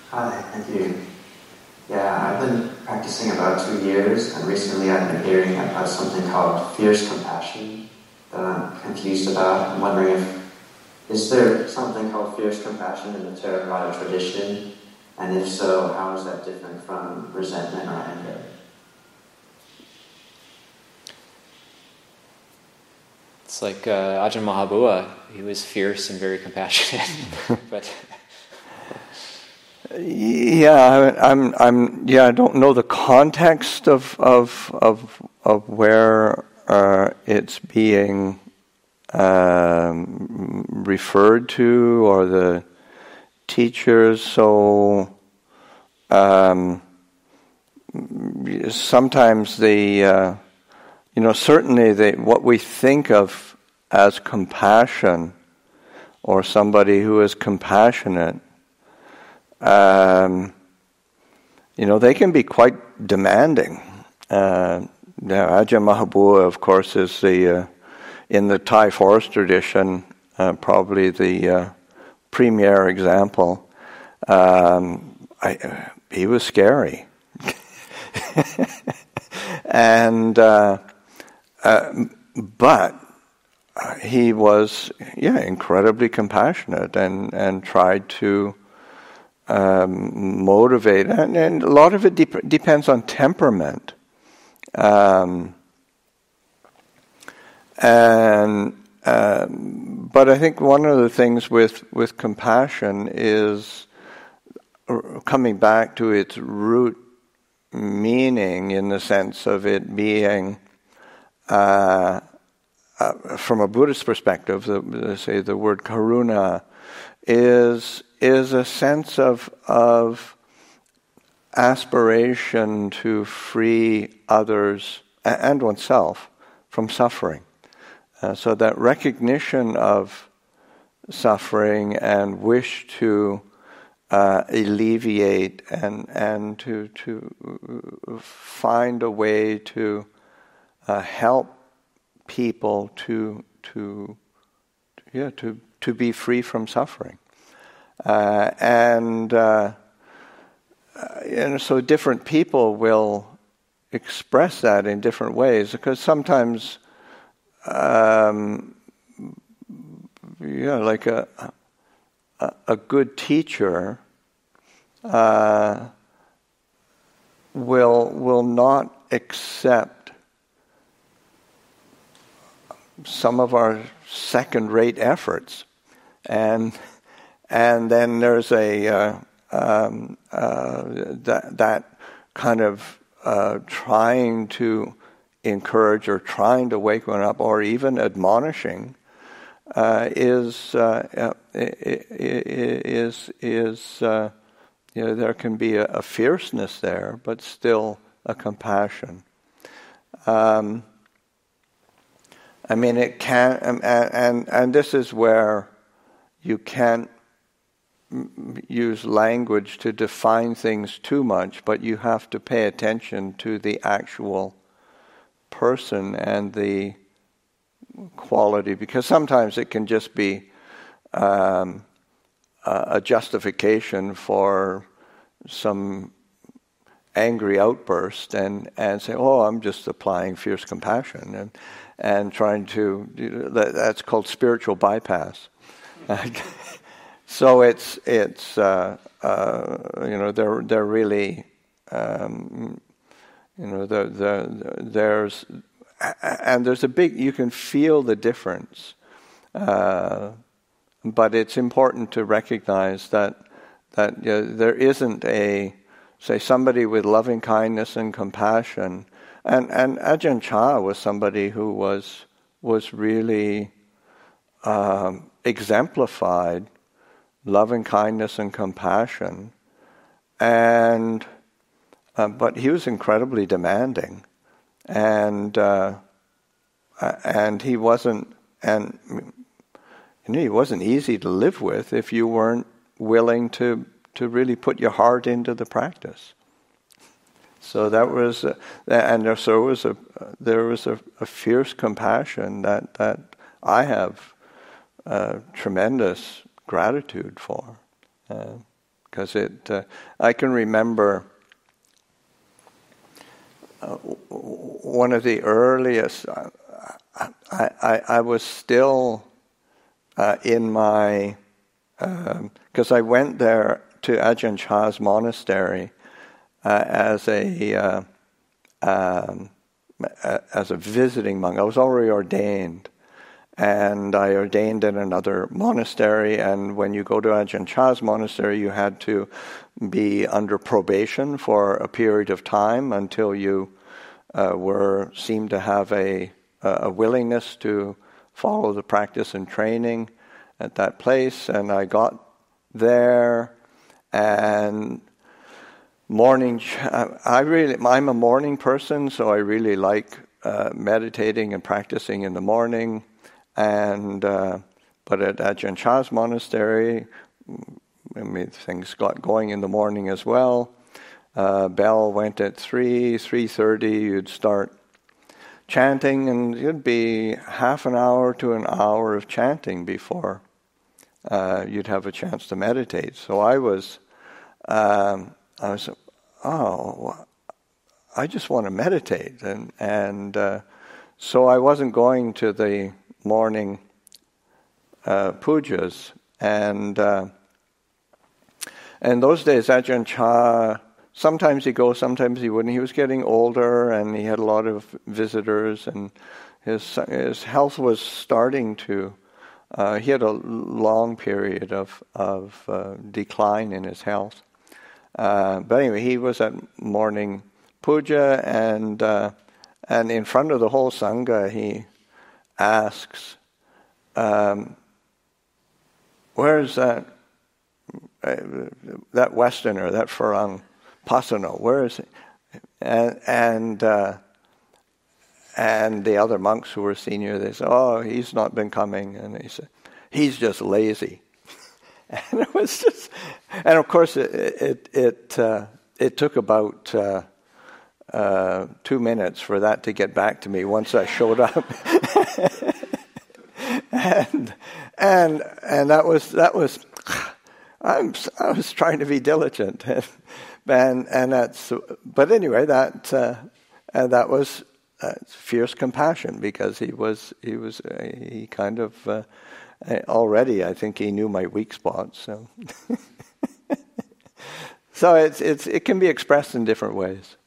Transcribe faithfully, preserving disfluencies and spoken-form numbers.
Hi, thank you. Yeah, I've been practicing about two years, and recently I've been hearing about something called fierce compassion that I'm confused about. I'm wondering if, is there something called fierce compassion in the Theravada tradition? And if so, how is that different from resentment or anger? It's like uh, Ajahn Mahabua. He was fierce and very compassionate, but yeah, I'm, I'm, yeah, I don't know the context of of of of where uh, it's being um, referred to, or the teachers. So um, sometimes the uh, you know certainly the what we think of as compassion, or somebody who is compassionate, um, you know, they can be quite demanding. Uh, Ajahn Mahabua, of course, is the uh, in the Thai forest tradition uh, probably the uh, premier example. Um, I, uh, he was scary, and uh, uh, but he was, yeah, incredibly compassionate, and, and tried to um, motivate, and, and a lot of it dep- depends on temperament. Um, and um, but I think one of the things with with compassion is coming back to its root meaning, in the sense of it being. Uh, Uh, from a Buddhist perspective, the, the, say the word karuna is is a sense of of aspiration to free others and oneself from suffering. Uh, so that recognition of suffering and wish to uh, alleviate and and to to find a way to uh, help people to to yeah to to be free from suffering, uh, and uh, and so different people will express that in different ways, because sometimes um, yeah like a a, a good teacher uh, will will not accept some of our second-rate efforts, and and then there's a uh, um, uh, that that kind of uh, trying to encourage or trying to wake one up, or even admonishing, uh, is uh, is is uh, you know, there can be a, a fierceness there, but still a compassion. Um, I mean, it can, and, and and this is where you can't use language to define things too much, but you have to pay attention to the actual person and the quality, because sometimes it can just be um, a justification for some angry outburst, and, and say, oh, I'm just applying fierce compassion, and and trying to, that, that's called spiritual bypass. So it's it's uh, uh, you know they're they're really um, you know the the there's and there's a big, you can feel the difference, uh, but it's important to recognize that that you know, there isn't a, say, somebody with loving kindness and compassion. And and Ajahn Chah was somebody who was was really um, exemplified loving kindness and compassion, and uh, but he was incredibly demanding, and uh, and he wasn't and you know he wasn't easy to live with if you weren't willing to to really put your heart into the practice. So that was, uh, and there, so was a there was a, a fierce compassion that that I have uh, tremendous gratitude for, because because it. Uh, I can remember uh, one of the earliest. Uh, I, I I was still uh, in my because um, I went there to Ajahn Chah's monastery uh, as a uh, um, as a visiting monk. I was already ordained, and I ordained in another monastery. And when you go to Ajahn Chah's monastery, you had to be under probation for a period of time until you uh, were seemed to have a a willingness to follow the practice and training at that place. And I got there, and morning, I really, I'm a morning person, so I really like uh, meditating and practicing in the morning. And uh, but at Ajahn Chah's monastery, I mean, things got going in the morning as well. Uh, bell went at three, three thirty. You'd start chanting, and it'd be half an hour to an hour of chanting before uh, you'd have a chance to meditate. So I was, um, I was, oh, I just want to meditate, and and uh, so I wasn't going to the morning uh, pujas, and uh, and those days Ajahn Chah, sometimes he'd go, sometimes he wouldn't. He was getting older, and he had a lot of visitors, and his his health was starting to. Uh, he had a long period of of uh, decline in his health. Uh, but anyway, he was at morning puja, and uh, and in front of the whole sangha, he asks, um, "Where's that uh, that Westerner, that Farang Pasano? Where is he?" And and uh, and the other monks who were senior, they said, "Oh, he's not been coming," and he said, "He's just lazy." And it was just, and of course, it it it, uh, it took about uh, uh, two minutes for that to get back to me once I showed up, and and and that was that was, I'm I was trying to be diligent, and and that's, but anyway, that uh, and that was uh, fierce compassion, because he was he was uh, he kind of. Uh, Already, I think he knew my weak spots. So, so it's it's it can be expressed in different ways.